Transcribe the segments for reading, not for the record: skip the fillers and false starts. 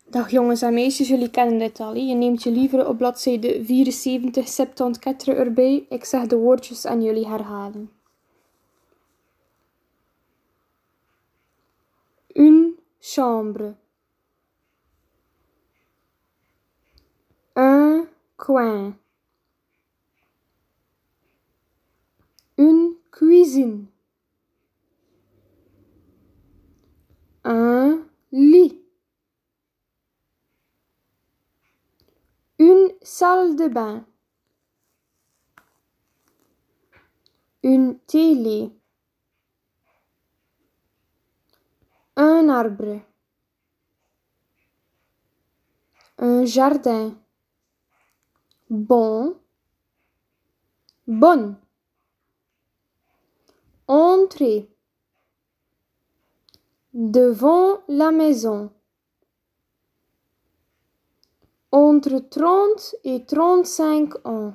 Dag jongens en meisjes, jullie kennen dit al. Je neemt je livre op bladzijde 74, 74 erbij. Ik zeg de woordjes en jullie herhalen. Une chambre. Un coin. Une cuisine. Un lit. Une salle de bain. Une télé. Un arbre. Un jardin. Bon. Bonne. Entrée. Devant la maison. Entre 30 et 35 ans.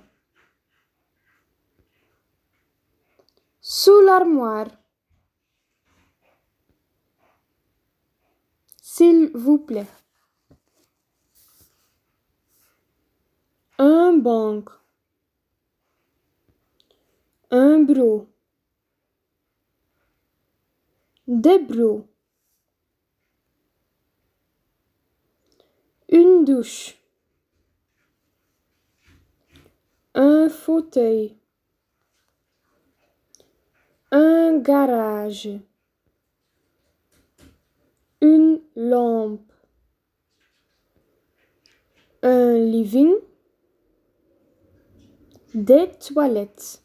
Sous l'armoire. S'il vous plaît. Un banc. Un bureau. Des bureaux. Une douche. Un fauteuil. Un garage. Une lampe. Un living. Des toilettes.